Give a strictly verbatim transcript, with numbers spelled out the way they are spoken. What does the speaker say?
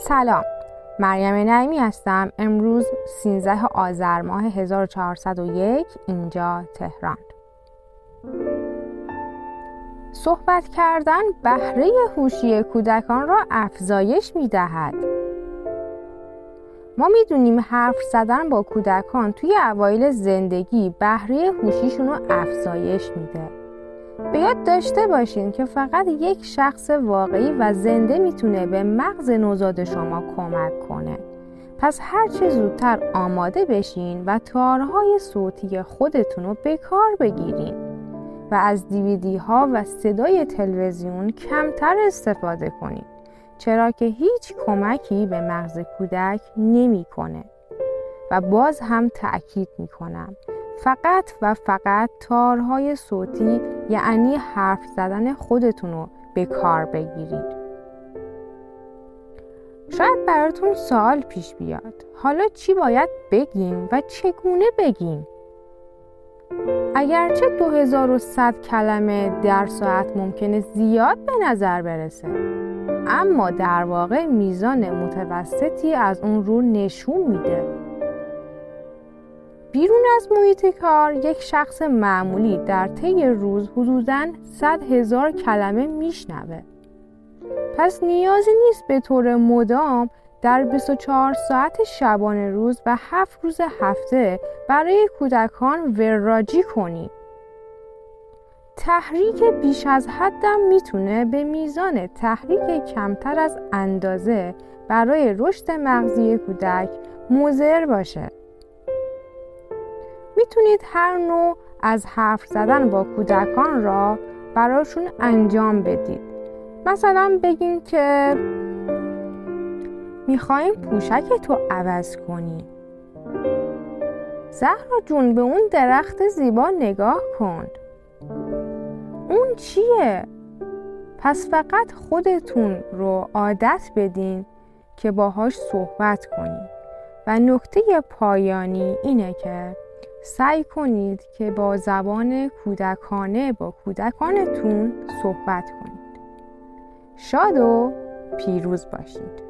سلام، مریم نعیمی هستم. امروز سیزده آذر ماه هزار و چهارصد و یک، اینجا تهران. صحبت کردن بهره هوشی کودکان را افزایش می‌دهد. ما می‌دونیم حرف زدن با کودکان توی اوایل زندگی بهره هوشیشون رو افزایش میده. به یاد داشته باشین که فقط یک شخص واقعی و زنده میتونه به مغز نوزاد شما کمک کنه. پس هر چه زودتر آماده بشین و تارهای صوتی خودتون رو به کار بگیرین و از دیویدی ها و صدای تلویزیون کمتر استفاده کنین، چرا که هیچ کمکی به مغز کودک نمیکنه. و باز هم تأکید میکنم، فقط و فقط تارهای صوتی، یعنی حرف زدن خودتون رو به کار بگیرید. شاید براتون سوال پیش بیاد، حالا چی باید بگیم و چگونه بگیم؟ اگرچه دو هزار و صد کلمه در ساعت ممکنه زیاد به نظر برسه، اما در واقع میزان متوسطی از اون رو نشون میده. بیرون از محیط کار، یک شخص معمولی در طی روز حدوداً صد هزار کلمه میشنوه. پس نیازی نیست به طور مدام در بیست و چهار ساعت شبانه روز و هفت روز هفته برای کودکان وراجی کنیم. تحریک بیش از حدم میتونه به میزان تحریک کمتر از اندازه برای رشد مغزی کودک مضر باشه. میتونید هر نوع از حرف زدن با کودکان را براشون انجام بدید. مثلا بگین که میخوایم پوشک تو عوض کنی. زهرا جون، به اون درخت زیبا نگاه کن. اون چیه؟ پس فقط خودتون رو عادت بدین که باهاش صحبت کنید. و نکته پایانی اینه که سعی کنید که با زبان کودکانه با کودکانتون صحبت کنید. شاد و پیروز باشید.